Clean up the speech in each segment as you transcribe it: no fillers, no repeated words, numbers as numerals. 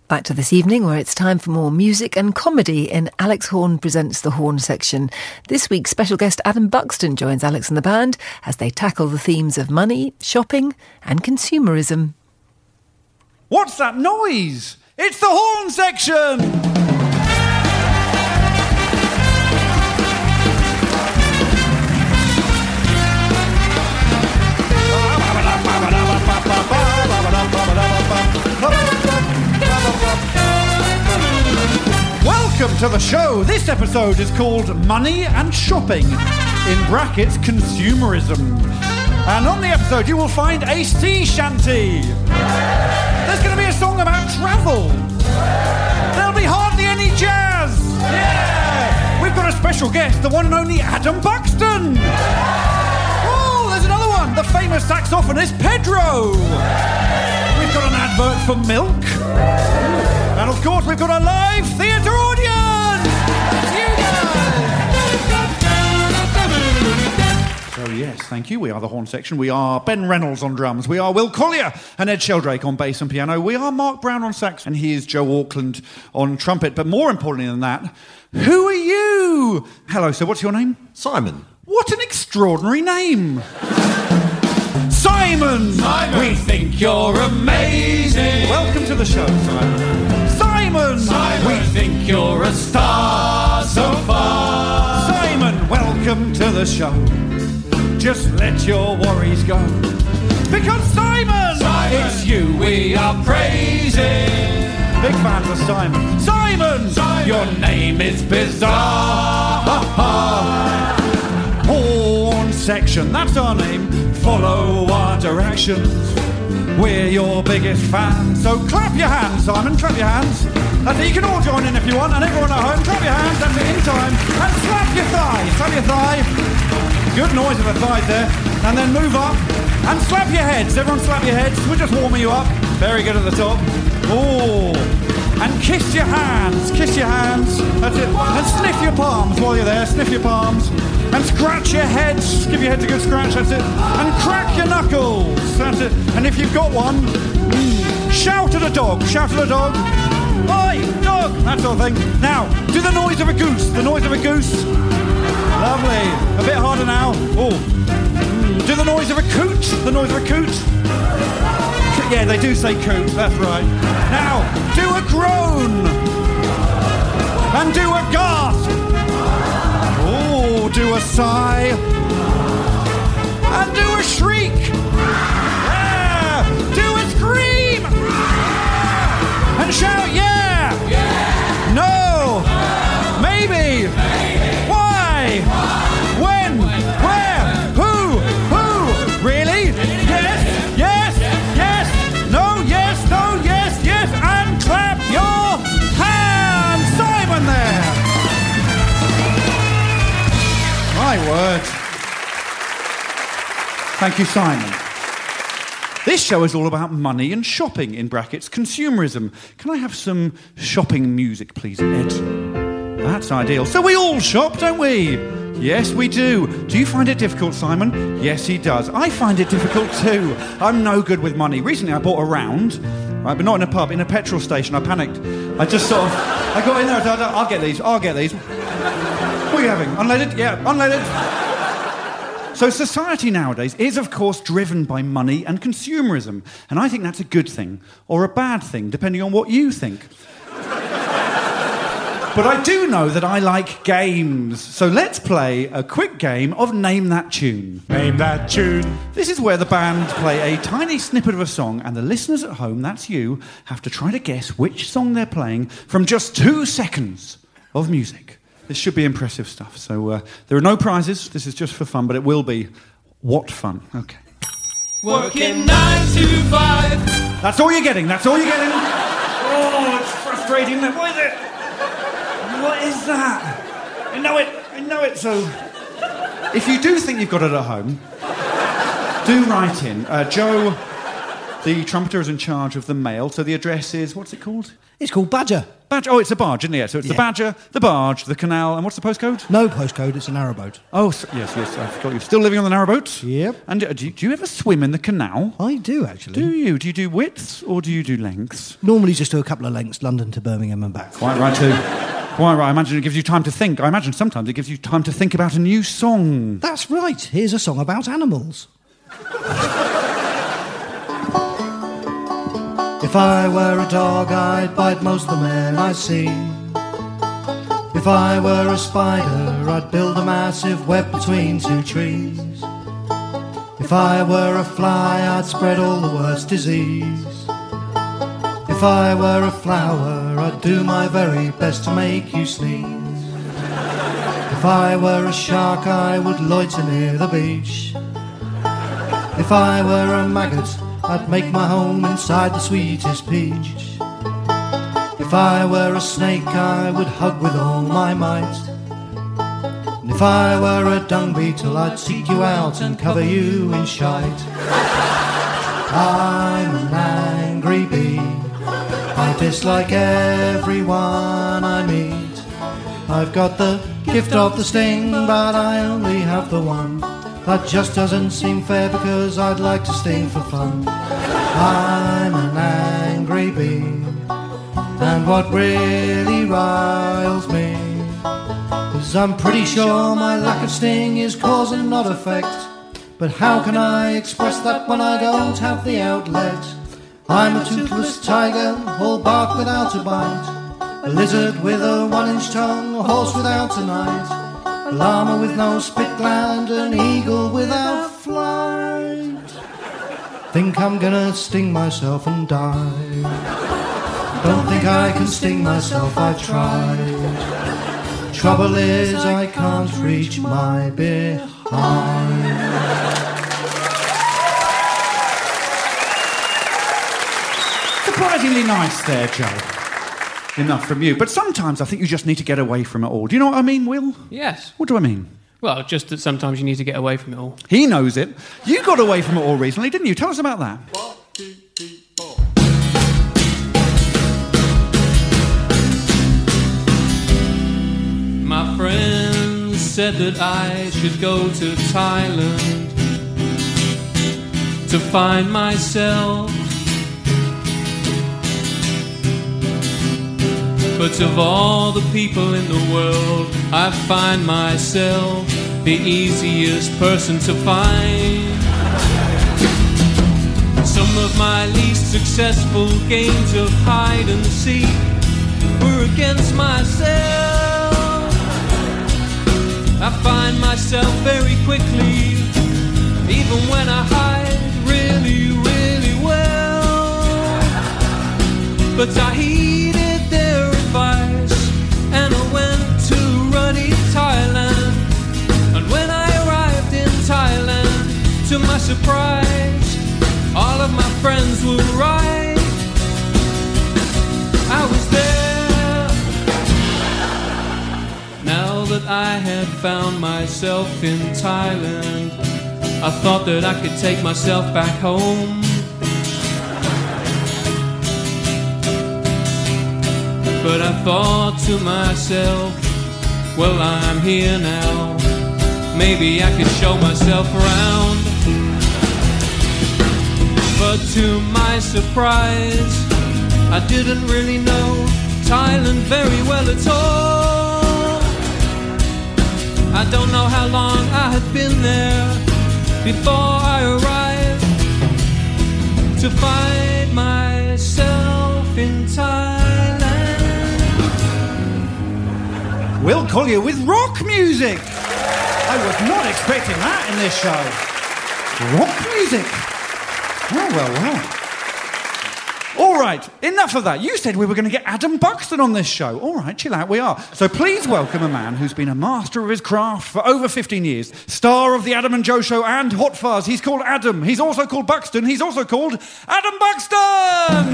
Back to this evening where it's time for more music and comedy in Alex Horne Presents the Horne section. This week, special guest Adam Buxton joins Alex and the band as they tackle the themes of money, shopping and consumerism. What's that noise? It's the Horne section! Welcome to the show. This episode is called Money and Shopping, in brackets consumerism. And on the episode you will find a sea shanty. There's going to be a song about travel. There'll be hardly any jazz. Yeah! We've got a special guest, the one and only Adam Buxton. Oh, there's another one, the famous saxophonist Pedro. We've got an advert for milk. And of course we've got a live theatre audience! That's you guys! So yes, thank you. We are the Horne section. We are Ben Reynolds on drums. We are Will Collier and Ed Sheldrake on bass and piano. We are Mark Brown on sax and he is Joe Auckland on trumpet. But more importantly than that, who are you? Hello, sir. What's your name? Simon. What an extraordinary name! Simon! Simon! We think you're amazing! Welcome to the show, Simon. Simon! We think you're a star so far! Simon, welcome to the show. Just let your worries go. Because Simon! It's you we are praising! Big fans of Simon. Simon! Your name is bizarre! Horne section, that's our name. Follow our directions. We're your biggest fans. So clap your hands, Simon, clap your hands. That's it, you can all join in if you want, and everyone at home, clap your hands, that's it, in time. And slap your thigh. Good noise of the thighs there. And then move up, and slap your heads. Everyone slap your heads, we're just warming you up. Very good at the top. Oh, and kiss your hands, that's it. And sniff your palms while you're there, sniff your palms. And scratch your heads, give your heads a good scratch, that's it. And crack your knuckles, that's it. And if you've got one, shout at a dog. Oi, dog, that sort of thing. Now, do the noise of a goose, Lovely, a bit harder now. Oh, do the noise of a coot, Yeah, they do say coot, that's right. Now, do a groan. And do a gasp. Oh, do a sigh. And do a shriek. Yeah. Do a scream. And shout, yeah. No. Maybe. Why? When? Where? Who? Really? Yes. No, yes. And clap your hands. Simon there. My word. Thank you, Simon. This show is all about money and shopping, in brackets, consumerism. Can I have some shopping music, please, Ed? That's ideal. So we all shop, don't we? Yes, we do. Do you find it difficult, Simon? Yes, he does. I find it difficult too. I'm no good with money. Recently I bought a round, right, but not in a pub, in a petrol station. I panicked. I got in there, I said, I'll get these. What are you having? Unleaded? Yeah, unleaded. So society nowadays is, of course, driven by money and consumerism. And I think that's a good thing, or a bad thing, depending on what you think. But I do know that I like games. So let's play a quick game of Name That Tune. Name that tune. This is where the band play a tiny snippet of a song, and the listeners at home, that's you, have to try to guess which song they're playing from just 2 seconds of music. This should be impressive stuff. So there are no prizes. This is just for fun, but it will be what fun. Okay. Working 9 to 5. That's all you're getting. Oh, it's frustrating. What is it? What is that? I know it. So if you do think you've got it at home, do write in. Joe The trumpeter is in charge of the mail, so the address is, what's it called? It's called Badger. Badger. Oh, it's a barge, isn't it? So it's the Badger, the barge, the canal, and what's the postcode? No postcode, it's a narrowboat. Oh, yes, I forgot you're still living on the narrowboat? Yep. And do you ever swim in the canal? I do, actually. Do you? Do you do widths or do you do lengths? Normally just do a couple of lengths, London to Birmingham and back. Quite right, too. Quite right. I imagine it gives you time to think. I imagine sometimes it gives you time to think about a new song. That's right. Here's a song about animals. If I were a dog, I'd bite most of the men I see. If I were a spider, I'd build a massive web between two trees. If I were a fly, I'd spread all the worst disease. If I were a flower, I'd do my very best to make you sneeze. If I were a shark, I would loiter near the beach. If I were a maggot, I'd make my home inside the sweetest peach. If I were a snake, I would hug with all my might. And if I were a dung beetle, I'd seek you out and cover you in shite. I'm an angry bee. I dislike everyone I meet. I've got the gift of the sting, but I only have the one. That just doesn't seem fair because I'd like to sting for fun. I'm an angry bee, and what really riles me is I'm pretty sure my lack of sting is cause and not effect. But how can I express that when I don't have the outlet? I'm a toothless tiger, all bark without a bite, a lizard with a 1-inch tongue, a horse without a night, a llama with no spit gland, an eagle without flight. Think I'm gonna sting myself and die. Don't think I can sting myself, I've tried. Trouble is I can't reach my behind. Surprisingly nice there, Joe. Enough from you. But sometimes I think you just need to get away from it all. Do you know what I mean, Will? Yes. What do I mean? Well, just that sometimes you need to get away from it all. He knows it. You got away from it all recently, didn't you? Tell us about that. 1, 2, 3, 4. My friends said that I should go to Thailand to find myself. But of all the people in the world, I find myself the easiest person to find. Some of my least successful games of hide and seek were against myself. I find myself very quickly, even when I hide really, really well. But I heeded their advice and I went to ruddy Thailand. And when I arrived in Thailand, to my surprise, all of my friends were right. I was there. Now that I had found myself in Thailand, I thought that I could take myself back home. But I thought to myself, well, I'm here now. Maybe I could show myself around. But to my surprise, I didn't really know Thailand very well at all. I don't know how long I had been there before I arrived to find myself in Thailand. Will Collier with rock music. I was not expecting that in this show. Rock music. Oh, well, well. All right, enough of that. You said we were going to get Adam Buxton on this show. All right, chill out, we are. So please welcome a man who's been a master of his craft for over 15 years. Star of the Adam and Joe Show and Hot Fuzz. He's called Adam. He's also called Buxton. He's also called Adam Buxton!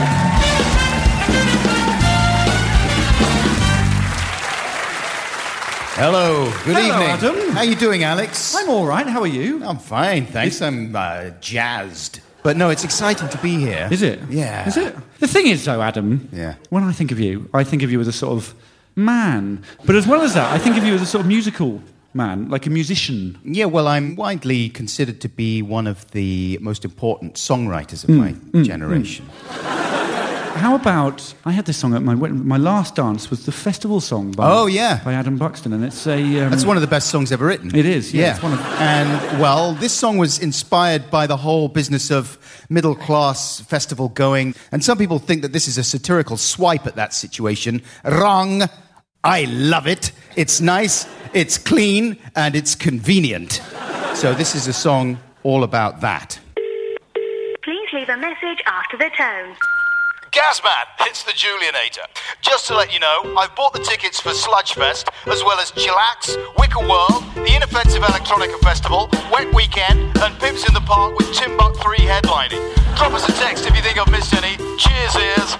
Hello, good Hello, evening. Adam. How you doing, Alex? I'm all right. How are you? I'm fine, thanks. I'm jazzed. But no, it's exciting to be here. Is it? Yeah. Is it? The thing is, though, Adam, when I think of you as a sort of man. But as well as that, I think of you as a sort of musical man, like a musician. Yeah, well, I'm widely considered to be one of the most important songwriters of my generation. How about, I had this song at my last dance was the festival song by Adam Buxton, and it's a... That's one of the best songs ever written. It is, yeah. And, well, this song was inspired by the whole business of middle-class festival going, and some people think that this is a satirical swipe at that situation. Wrong. I love it. It's nice, it's clean, and it's convenient. So this is a song all about that. Please leave a message after the tone. Gazman, it's the Julianator. Just to let you know, I've bought the tickets for Sludgefest, as well as Chillax, Wicker World, the Inoffensive Electronica Festival, Wet Weekend, and Pips in the Park with Timbuk 3 headlining. Drop us a text if you think I've missed any. Cheers, ears.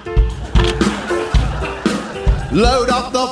Load up the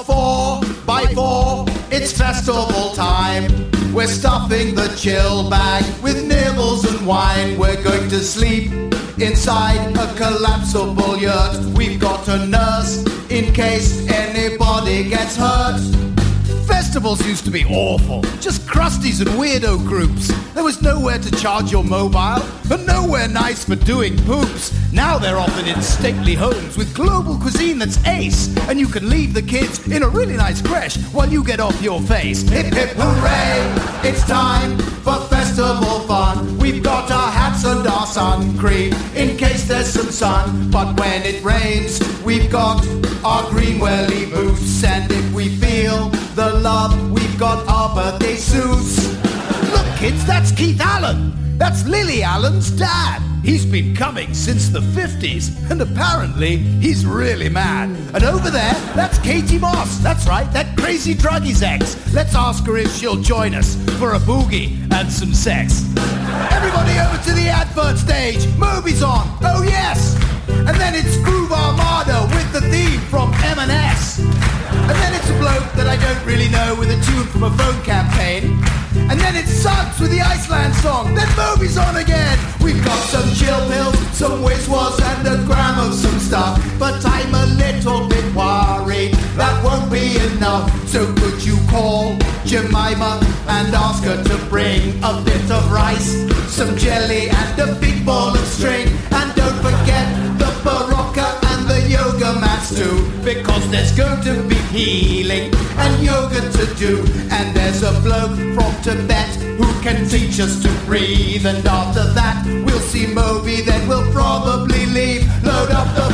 4x4, it's festival time. We're stuffing the chill bag with nibbles and wine. We're going to sleep inside a collapsible yurt. We've got a nurse in case anybody gets hurt. Festivals used to be awful, just crusties and weirdo groups. There was nowhere to charge your mobile, and nowhere nice for doing poops. Now they're often in stately homes with global cuisine that's ace, and you can leave the kids in a really nice creche while you get off your face. Hip hip hooray, it's time for festival fun. We've got our hats and our sun cream in case there's some sun. But when it rains, we've got our green welly boots. And if we feel the love, we've got our birthday suits. Look kids, that's Keith Allen. That's Lily Allen's dad. He's been coming since the 50s, and apparently he's really mad. And over there, that's Katie Moss. That's right, that crazy druggies ex. Let's ask her if she'll join us for a boogie and some sex. Everybody over to the advert stage. Moby's on, oh yes. And then it's Groove Armada with the theme from M&S. And then it's a bloke that I don't really know with a tune from a phone campaign. And then it's Suggs with the Iceland song. Then Moby's on again. We've got some chill pills, some whiz-was and a gram of some stuff. But I'm a little bit worried that won't be enough. So could you call Jemima and ask her to bring a bit of rice, some jelly and a big ball of string. And don't forget the barocca and the yoga mats too, because there's going to be healing and yoga to do. And there's a bloke from Tibet who can teach us to breathe. And after that we'll see Moby, then we'll probably leave. Load up the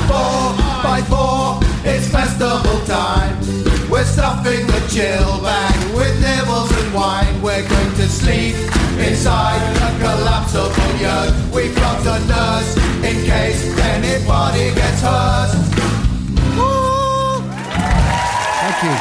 4x4, it's festival time. We're stuffing the chill bag with nibbles and wine. We're going to sleep inside a collapsible yurt. We've got a nurse in case anybody gets hurt. Woo! Thank you.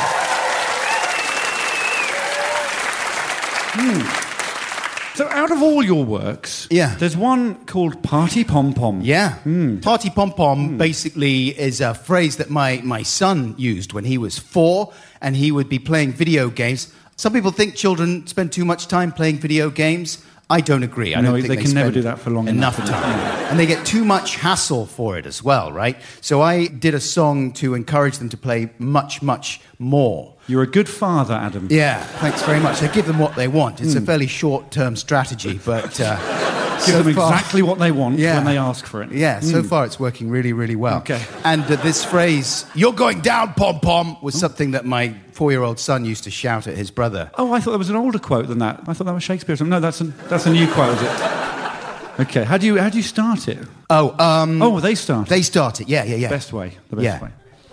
So out of all your works, there's one called Party Pom Pom. Yeah. Party Pom Pom basically is a phrase that my son used when he was 4, and he would be playing video games. Some people think children spend too much time playing video games. I don't agree. I don't think they can never do that for long enough time. And they get too much hassle for it as well, right? So I did a song to encourage them to play much, much more. You're a good father, Adam. Yeah, thanks very much. I give them what they want. It's a fairly short-term strategy, but... Give them exactly what they want when they ask for it. Yeah, so far it's working really, really well. Okay. And this phrase, "You're going down, pom-pom," was something that my 4-year-old son used to shout at his brother. Oh, I thought there was an older quote than that. I thought that was Shakespeare or something. No, that's a new quote, is it? Okay, how do you start it? Oh, they start it. They start it, yeah. The best way. Yeah.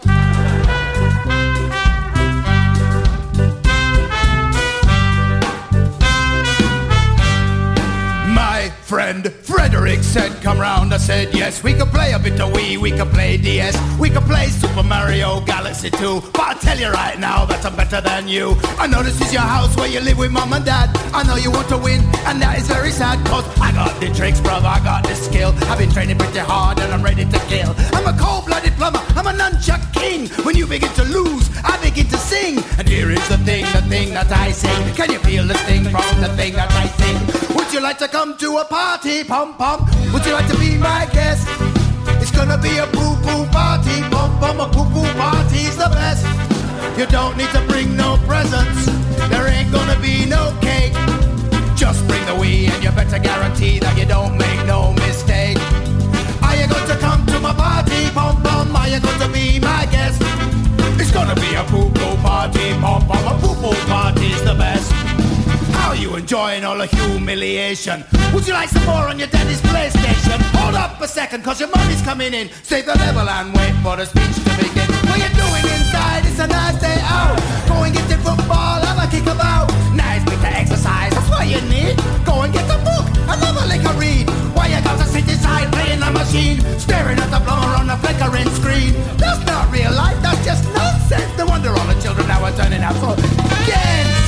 Friend Frederick said, come round. I said, yes, we could play a bit of Wii, we could play DS, we could play Super Mario Galaxy 2. But I tell you right now that I'm better than you. I know this is your house where you live with mom and dad. I know you want to win, and that is very sad, cause I got the tricks, brother, I got the skill. I've been training pretty hard and I'm ready to kill. I'm a cold-blooded plumber, I'm a nunchuck king. When you begin to lose, I begin to sing. And here is the thing that I sing. Can you feel the sting from the thing that I sing? Would you like to come to a party, pom-pom? Would you like to be my guest? It's gonna be a poo-poo party, pom-pom. A poo-poo party's the best. You don't need to bring no presents. There ain't gonna be no cake. Just bring the weed and you better guarantee that you don't make no mistake. Are you going to come to my party, pom-pom? Are you going to be my guest? It's gonna be a poo-poo party, pom-pom. A poo-poo party's the best. How are you enjoying all the humiliation? Would you like some more on your daddy's PlayStation? Hold up a second, cause your mommy's coming in. Save the level and wait for the speech to begin. What you doing inside? It's a nice day out. Go and get your football, have a kick about. Nice bit of exercise, that's what you need. Go and get the book, another lick of read. Why you got to sit inside playing the machine? Staring at the plumber on the flickering screen. That's not real life, that's just nonsense. No wonder all the children now are turning out so dense.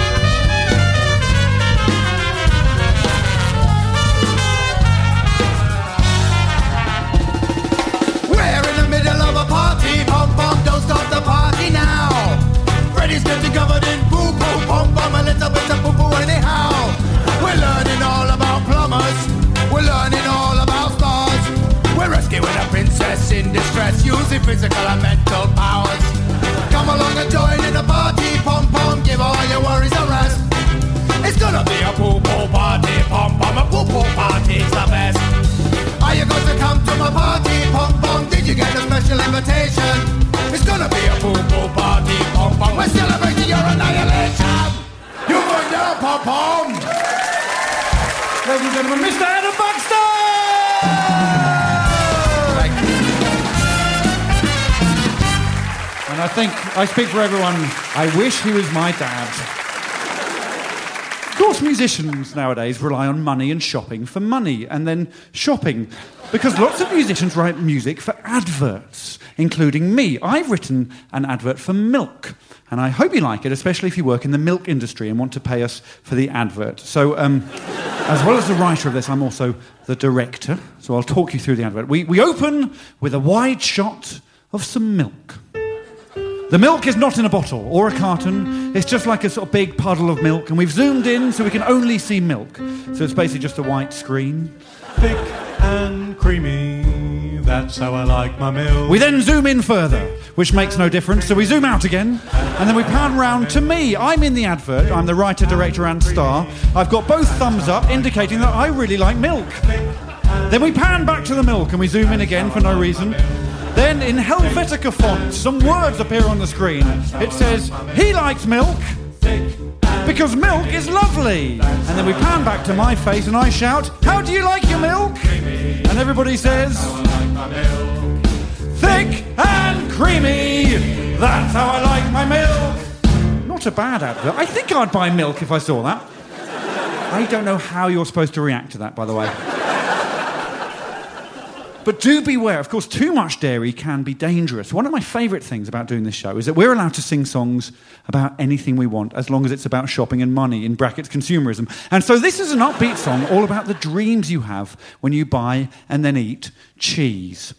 Middle of a party, pom-pom, don't stop the party now. Freddy's getting covered in poo-poo, pom-pom, a little bit of poo-poo anyhow. We're learning all about plumbers, we're learning all about stars. We're rescuing a princess in distress, using physical and mental powers. Come along and join in the party, pom-pom, give all your worries a rest. It's gonna be a poo-poo party, pom-pom, a poo-poo party's the best. Are you going to come to my party, pom-pom? Did you get a special invitation? It's gonna be a poo-poo party, pom-pom. We're celebrating your annihilation. You're going down, pom-pom. Ladies and gentlemen, Mr. Adam Buxton! Thank you. And I think I speak for everyone. I wish he was my dad. Of course, musicians nowadays rely on money and shopping for money, and then shopping, because lots of musicians write music for adverts, including me. I've written an advert for milk, and I hope you like it, especially if you work in the milk industry and want to pay us for the advert. So, as well as the writer of this, I'm also the director, so I'll talk you through the advert. We open with a wide shot of some milk. The milk is not in a bottle or a carton. It's just like a sort of big puddle of milk, and we've zoomed in so we can only see milk. So it's basically just a white screen. Thick and creamy, that's how I like my milk. We then zoom in further, which makes no difference, so we zoom out again, and then we pan round to me. I'm in the advert. I'm the writer, director and star. I've got both thumbs up, indicating that I really like milk. Then we pan back to the milk, and we zoom in again for no reason. Then, in Helvetica font, some words appear on the screen. It says, he likes milk, because milk is lovely. And then we pan back to my face and I shout, how do you like your milk? And everybody says, thick and creamy, that's how I like my milk. Not a bad advert. I think I'd buy milk if I saw that. I don't know how you're supposed to react to that, by the way. But do beware, of course, too much dairy can be dangerous. One of my favourite things about doing this show is that we're allowed to sing songs about anything we want, as long as it's about shopping and money, in brackets, consumerism. And so this is an upbeat song all about the dreams you have when you buy and then eat cheese.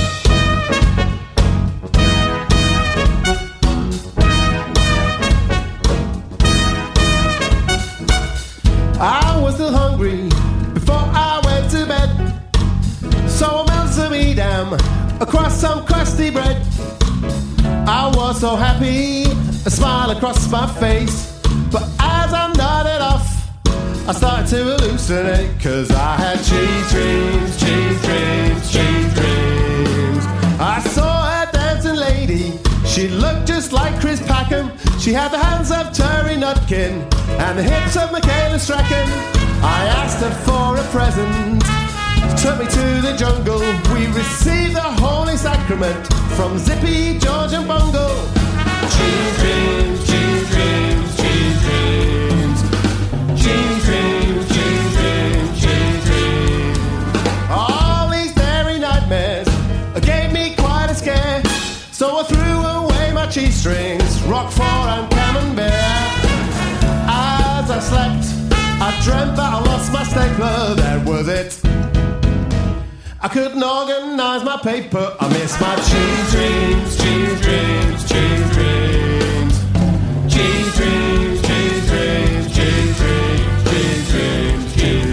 I was still hungry before I went to bed. So I melted some Edam across some crusty bread. I was so happy, a smile across my face. But as I nodded off, I started to hallucinate. Cause I had cheese dreams, cheese dreams, cheese dreams. I saw a dancing lady, she looked just like Chris Packham. She had the hands of Terry Nutkin and the hips of Michaela Strachan. I asked her for a present, took me to the jungle. We received the Holy Sacrament from Zippy, George and Bungle. Cheese dreams, cheese dreams, cheese dreams. Cheese dreams, cheese dreams, cheese dreams. All these dairy nightmares gave me quite a scare. So I threw away my cheese strings, Roquefort and Camembert. As I slept, I dreamt that I lost my stapler, that was it. I couldn't organise my paper, I missed my cheese dreams, cheese dreams, cheese dreams. Cheese dreams, cheese dreams, cheese dreams, cheese dreams, cheese dreams.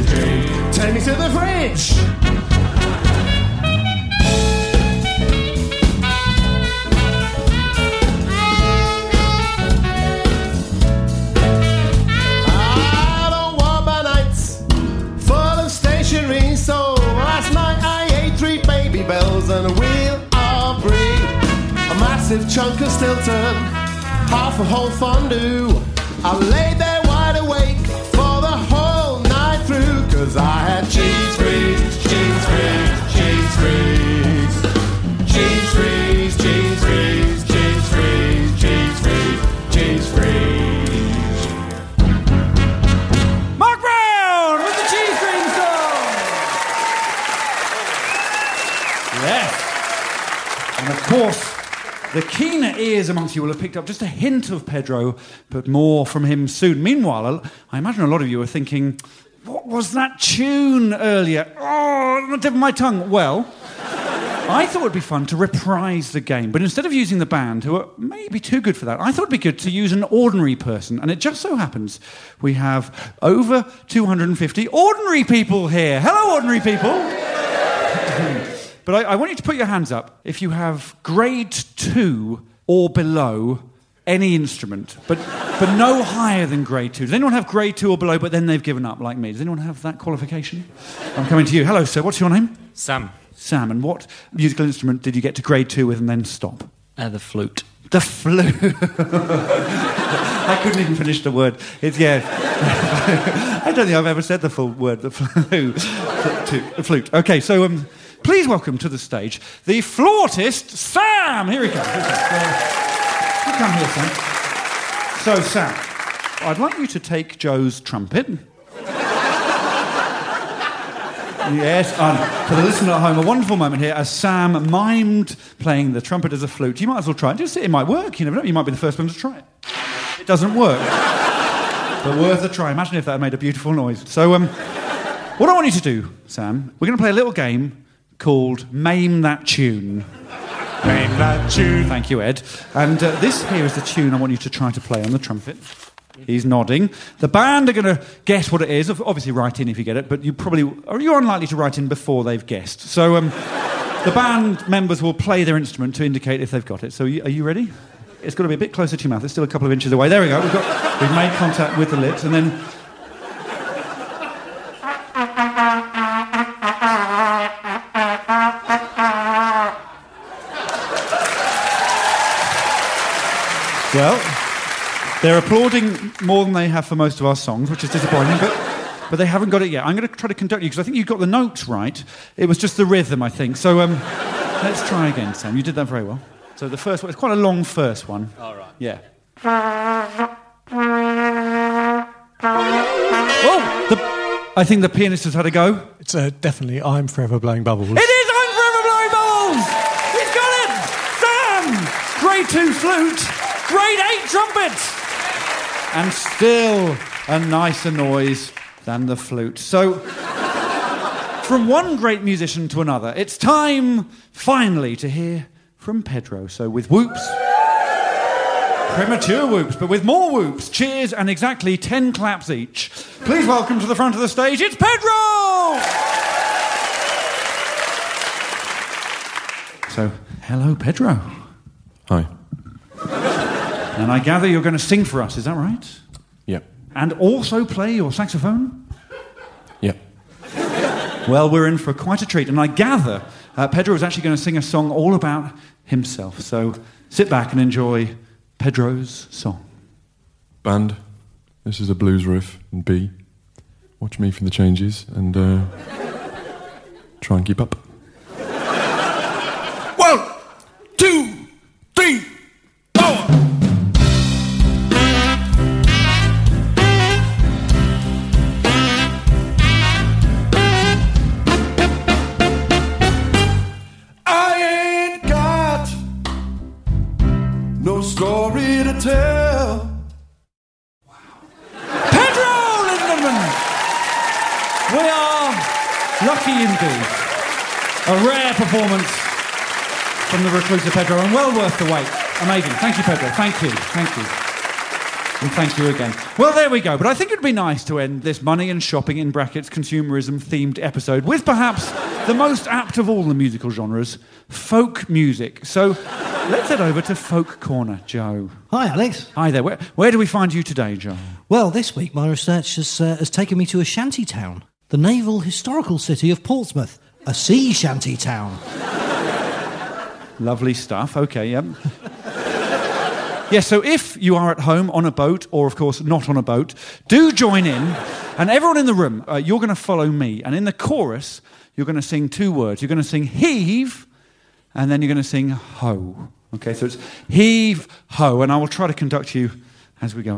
massive chunk of Stilton, half a whole fondue. I lay there wide awake for the whole night through, 'cause I had cheese freeze, cheese freeze, cheese freeze, cheese freeze, cheese freeze, cheese freeze, cheese freeze, cheese freeze. Mark Brown with the cheese cream song! Yes. And of course, the keener ears amongst you will have picked up just a hint of Pedro, but more from him soon. Meanwhile, I imagine a lot of you are thinking, what was that tune earlier? Oh, on the tip of my tongue. Well, I thought it would be fun to reprise the game, but instead of using the band, who are maybe too good for that, I thought it would be good to use an ordinary person. And it just so happens we have over 250 ordinary people here. Hello, ordinary people. But I want you to put your hands up if you have grade 2 or below any instrument, but no higher than grade 2. Does anyone have grade 2 or below, but then they've given up like me? Does anyone have that qualification? I'm coming to you. Hello, sir. What's your name? Sam. Sam. And what musical instrument did you get to grade 2 with and then stop? The flute. The flute. I couldn't even finish the word. Yeah. I don't think I've ever said the full word, the flute. The flute. Okay, so please welcome to the stage the flautist, Sam. Here he comes. Come here, Sam. So, Sam, I'd like you to take Joe's trumpet. Yes, for the listener at home, a wonderful moment here as Sam mimed playing the trumpet as a flute. You might as well try it. Just it might work. You never know. You might be the first one to try it. It doesn't work. But worth a try. Imagine if that had made a beautiful noise. So, what I want you to do, Sam, we're going to play a little game called Maim That Tune. Maim that tune. Thank you, Ed. And this here is the tune I want you to try to play on the trumpet. He's nodding. The band are going to guess what it is. Obviously, write in if you get it, but you're unlikely to write in before they've guessed. So the band members will play their instrument to indicate if they've got it. So are you ready? It's got to be a bit closer to your mouth. It's still a couple of inches away. There we go. We've made contact with the lips, and then. Well, they're applauding more than they have for most of our songs, which is disappointing, but they haven't got it yet. I'm going to try to conduct you, because I think you got the notes right. It was just the rhythm, I think. So let's try again, Sam. You did that very well. So the first one, it's quite a long first one. All right. Yeah. Oh! I think the pianist has had a go. It's definitely I'm Forever Blowing Bubbles. It is I'm Forever Blowing Bubbles! He's got it! Sam! Grade 2 flute, grade 8 trumpet! And still a nicer noise than the flute. So, from one great musician to another, it's time, finally, to hear from Pedro. So with whoops, premature whoops, but with more whoops, cheers, and exactly 10 claps each, please welcome to the front of the stage, it's Pedro! So, hello, Pedro. Hi. And I gather you're going to sing for us, is that right? Yeah. And also play your saxophone? Yeah. Well, we're in for quite a treat, and I gather Pedro is actually going to sing a song all about himself. So sit back and enjoy Pedro's song. Band, this is a blues riff in B. Watch me for the changes and try and keep up. 1, 2, 3, 4. No story to tell. Wow. Pedro, ladies and gentlemen! We are lucky indeed. A rare performance from the reclusive Pedro, and well worth the wait. Amazing. Thank you, Pedro. Thank you. Thank you. And thank you again. Well, there we go. But I think it'd be nice to end this money and shopping in brackets consumerism-themed episode with perhaps the most apt of all the musical genres, folk music. So let's head over to Folk Corner, Joe. Hi, Alex. Hi there. Where do we find you today, Joe? Well, this week my research has taken me to a shanty town, the naval historical city of Portsmouth, a sea shanty town. Lovely stuff. Okay, yep. Yes, so if you are at home on a boat, or of course not on a boat, do join in. And everyone in the room, you're going to follow me. And in the chorus, you're going to sing 2 words. You're going to sing heave, and then you're going to sing ho. Okay, so it's heave, ho. And I will try to conduct you as we go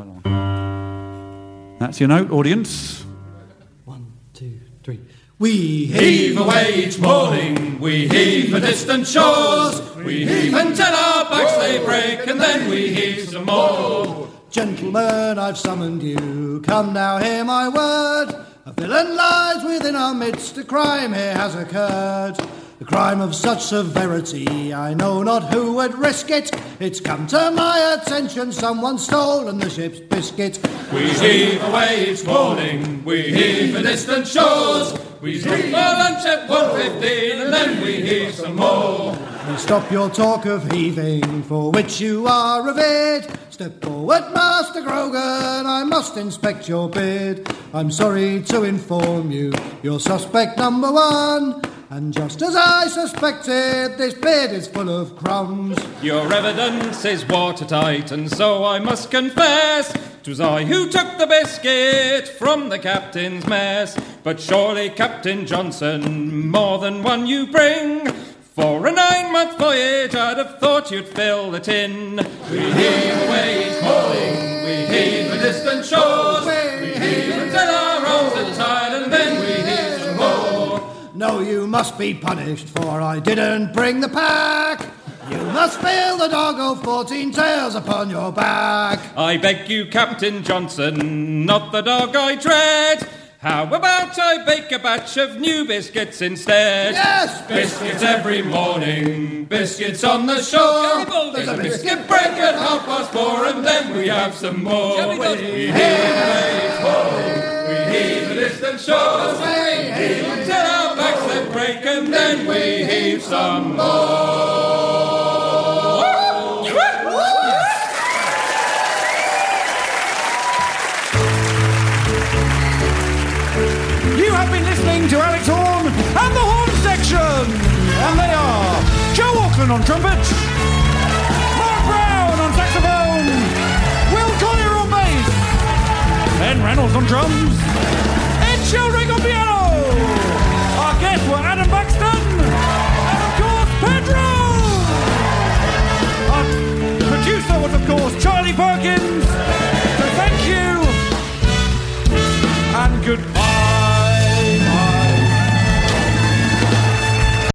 along. That's your note, audience. 1, 2, 3. We heave away each morning, we heave for distant shores, we heave until our backs they break, and then we heave some more. Gentlemen, I've summoned you, come now hear my word. A villain lies within our midst, a crime here has occurred. A crime of such severity, I know not who would risk it. It's come to my attention, someone's stolen the ship's biscuit. We heave away each morning, we heave for distant shores, we heave for lunch at 1:15, and then we heave some more. Stop your talk of heaving, for which you are revered. Step forward, Master Grogan, I must inspect your bid. I'm sorry to inform you, you're suspect number 1. And just as I suspected, this bid is full of crumbs. Your evidence is watertight, and so I must confess 'twas I who took the biscuit from the captain's mess. But surely, Captain Johnson, more than one you bring. For a 9-month voyage, I'd have thought you'd fill the tin. We heave away each morning, we heave for distant shores, we heave until our arms are tired, and then we heave some more. No, you must be punished, for I didn't bring the pack. You must feel the dog of 14 tails upon your back. I beg you, Captain Johnson, not the dog I dread. How about I bake a batch of new biscuits instead? Yes! Biscuits every morning, biscuits on the shore. There's a biscuit break at 4:30, and then we have some more. We heave away each morning, we heave the distant shores. We heave until our backs they break, and then we heave some more. You have been listening to Alex Horn and the Horn Section. And they are Joe Auckland on trumpet, Mark Brown on saxophone, Will Collier on bass, Ben Reynolds on drums, Ed Sheldrick on piano. Our guests were Adam Buxton